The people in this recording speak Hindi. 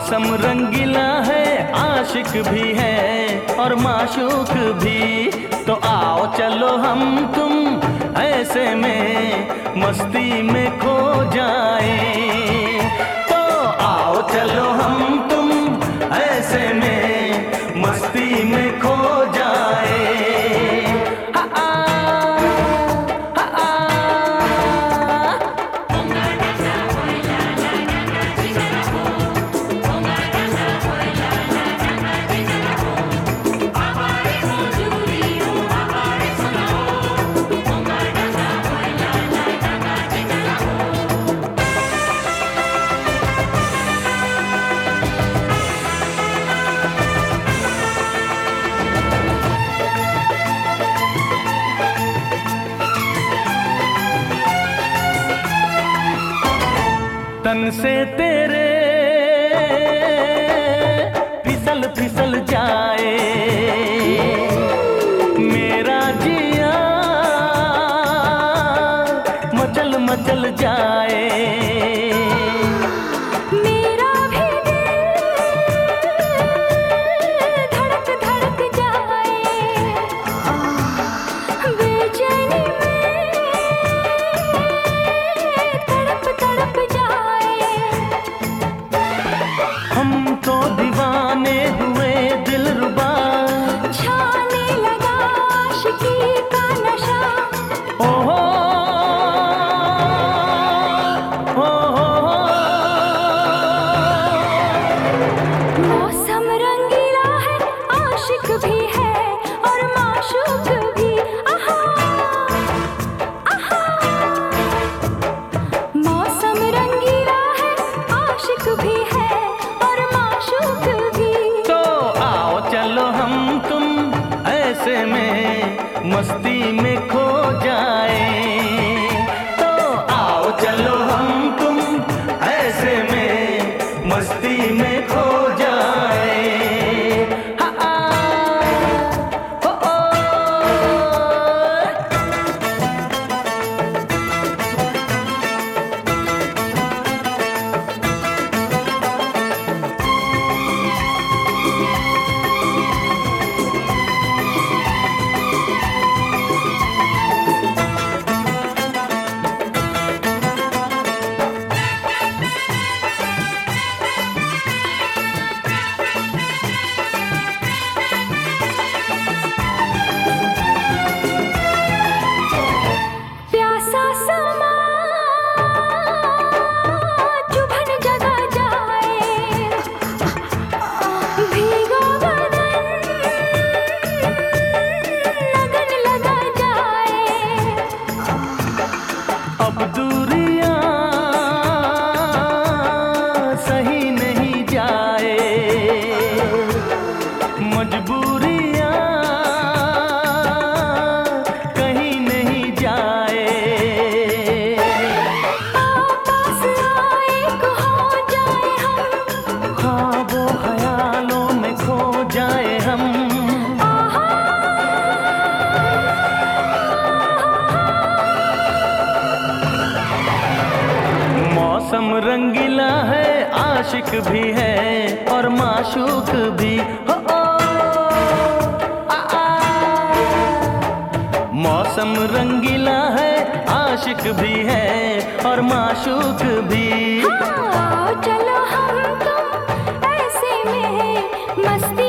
मौसम रंगीला है, आशिक भी है और माशूक भी। तो आओ चलो हम तुम ऐसे में मस्ती में खो जाए। तो आओ चलो हम तुम ऐसे में मस्ती में खो जाए। तन से तेरे फिसल फिसल जाए मेरा जिया, मचल मचल जाए मेरा भी दिल धड़क धड़क जाए। बेचैनी में तड़प तड़प जाए। हम तो दीवाने हुए दिलरुबा, छाने लगा आशिकी का नशा। ओहो मौसम रंगीला है, आशिक भी है और माशूक भी। आहा आहा। मौसम रंगीला है, आशिक भी है और माशूक भी। तो आओ चलो हम तुम ऐसे में मस्ती में खो जाए। तो आओ चलो हम तुम ऐसे में मस्ती में खो जाए। हा हो प्यासा समा चुभन जगा जाए। भीगा बदन लगन लगा जाए। अब दूरियां सही नहीं जाए, मजबूरियां कहीं नहीं जाए। पास आए को हो जाए हम। ख्वाबों ख्यालों में खो जाए हम। आहा। मौसम रंगीला है, आशिक भी है और माशूक भी। हो मौसम रंगीला है, आशिक भी है और माशूक भी। हाँ, चलो हम तुम ऐसे में मस्ती